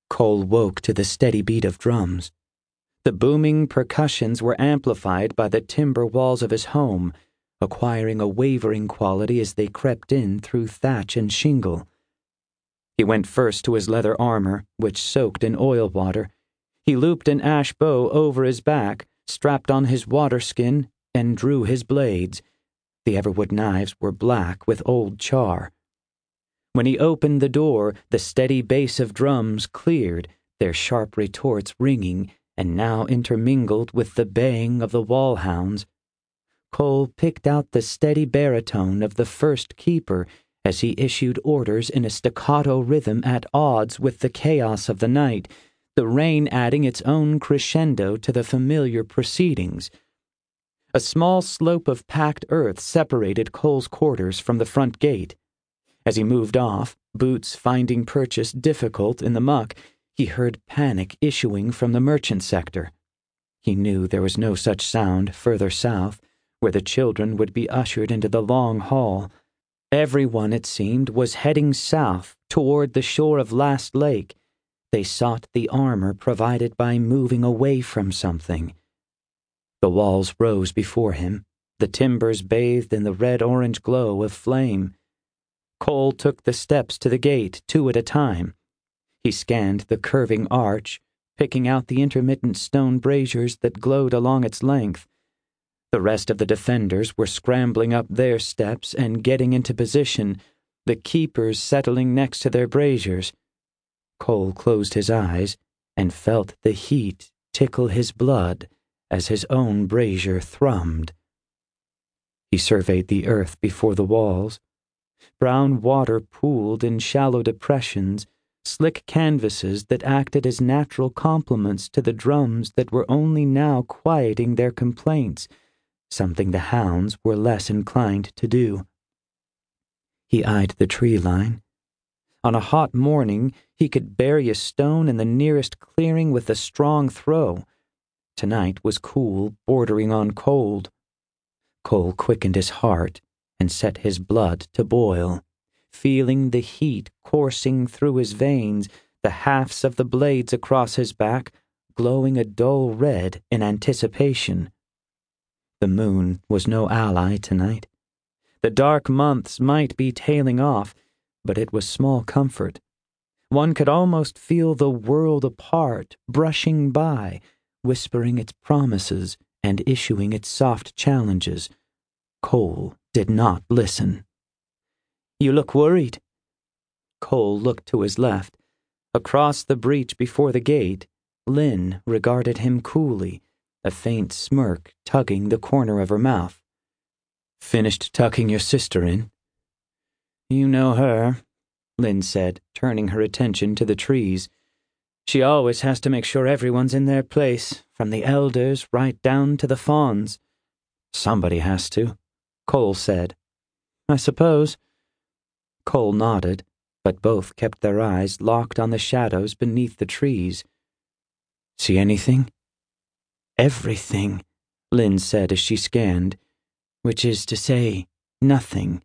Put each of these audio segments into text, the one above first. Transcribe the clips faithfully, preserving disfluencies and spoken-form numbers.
Cole woke to the steady beat of drums. The booming percussions were amplified by the timber walls of his home, acquiring a wavering quality as they crept in through thatch and shingle. He went first to his leather armor, which soaked in oil water. He looped an ash bow over his back, strapped on his water skin, and drew his blades. The Everwood knives were black with old char. When he opened the door, the steady bass of drums cleared, their sharp retorts ringing and now intermingled with the baying of the wall hounds. Cole picked out the steady baritone of the first keeper as he issued orders in a staccato rhythm at odds with the chaos of the night, the rain adding its own crescendo to the familiar proceedings. A small slope of packed earth separated Cole's quarters from the front gate. As he moved off, boots finding purchase difficult in the muck, he heard panic issuing from the merchant sector. He knew there was no such sound further south, where the children would be ushered into the long hall. Everyone, it seemed, was heading south toward the shore of Last Lake. They sought the armor provided by moving away from something. The walls rose before him, the timbers bathed in the red-orange glow of flame. Cole took the steps to the gate, two at a time. He scanned the curving arch, picking out the intermittent stone braziers that glowed along its length. The rest of the defenders were scrambling up their steps and getting into position, the keepers settling next to their braziers. Cole closed his eyes and felt the heat tickle his blood as his own brazier thrummed. He surveyed the earth before the walls. Brown water pooled in shallow depressions, slick canvases that acted as natural complements to the drums that were only now quieting their complaints, something the hounds were less inclined to do. He eyed the tree line. On a hot morning, he could bury a stone in the nearest clearing with a strong throw. Tonight was cool, bordering on cold. Cole quickened his heart and set his blood to boil, feeling the heat coursing through his veins, the halves of the blades across his back glowing a dull red in anticipation. The moon was no ally tonight. The dark months might be tailing off, but it was small comfort. One could almost feel the world apart, brushing by, whispering its promises and issuing its soft challenges. Cole did not listen. "You look worried." Cole looked to his left. Across the breach before the gate, Lynn regarded him coolly, a faint smirk tugging the corner of her mouth. "Finished tucking your sister in?" "You know her," Lynn said, turning her attention to the trees. "She always has to make sure everyone's in their place, from the elders right down to the fawns." "Somebody has to," Cole said. "I suppose." Cole nodded, but both kept their eyes locked on the shadows beneath the trees. "See anything?" "Everything," Lynn said as she scanned, which is to say, nothing.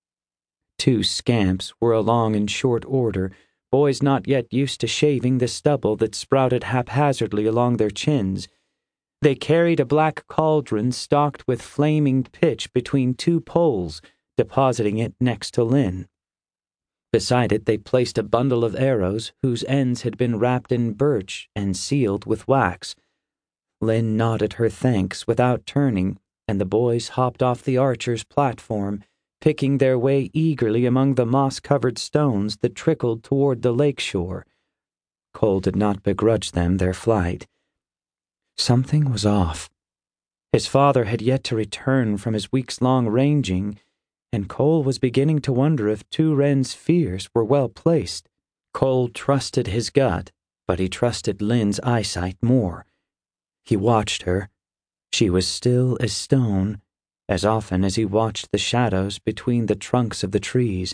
Two scamps were along in short order, boys not yet used to shaving the stubble that sprouted haphazardly along their chins. They carried a black cauldron stocked with flaming pitch between two poles, depositing it next to Lynn. Beside it they placed a bundle of arrows whose ends had been wrapped in birch and sealed with wax. Lynn nodded her thanks without turning, and the boys hopped off the archer's platform, picking their way eagerly among the moss-covered stones that trickled toward the lake shore. Cole did not begrudge them their flight. Something was off. His father had yet to return from his weeks-long ranging, and Cole was beginning to wonder if Turen's fears were well placed. Cole trusted his gut, but he trusted Lynn's eyesight more. He watched her. She was still as stone, as often as he watched the shadows between the trunks of the trees.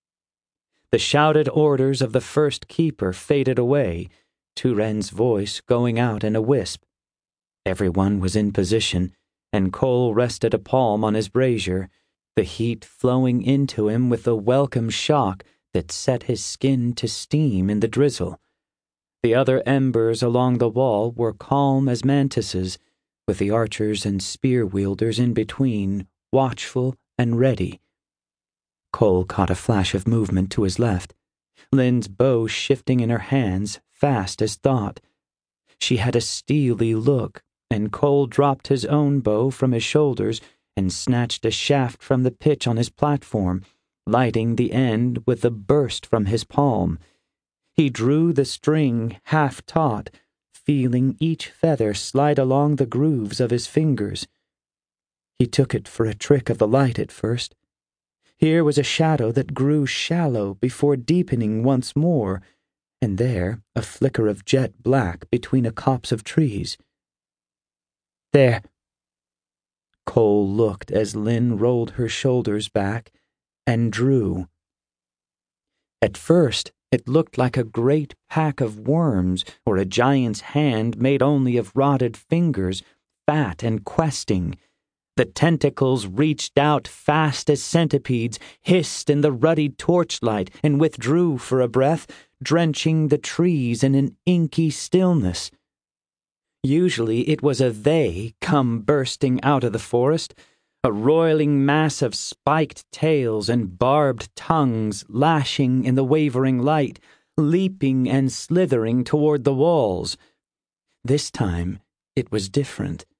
The shouted orders of the first keeper faded away, Turen's voice going out in a wisp. Everyone was in position, and Cole rested a palm on his brazier, the heat flowing into him with a welcome shock that set his skin to steam in the drizzle. The other embers along the wall were calm as mantises, with the archers and spear-wielders in between, watchful and ready. Cole caught a flash of movement to his left, Lynn's bow shifting in her hands, fast as thought. She had a steely look, and Cole dropped his own bow from his shoulders and snatched a shaft from the pitch on his platform, lighting the end with a burst from his palm. He drew the string half taut, feeling each feather slide along the grooves of his fingers. He took it for a trick of the light at first. Here was a shadow that grew shallow before deepening once more, and there a flicker of jet black between a copse of trees. There. Cole looked as Lynn rolled her shoulders back and drew. At first, it looked like a great pack of worms or a giant's hand made only of rotted fingers, fat and questing. The tentacles reached out fast as centipedes, hissed in the ruddy torchlight, and withdrew for a breath, drenching the trees in an inky stillness. Usually it was a they come bursting out of the forest, a roiling mass of spiked tails and barbed tongues lashing in the wavering light, leaping and slithering toward the walls. This time it was different.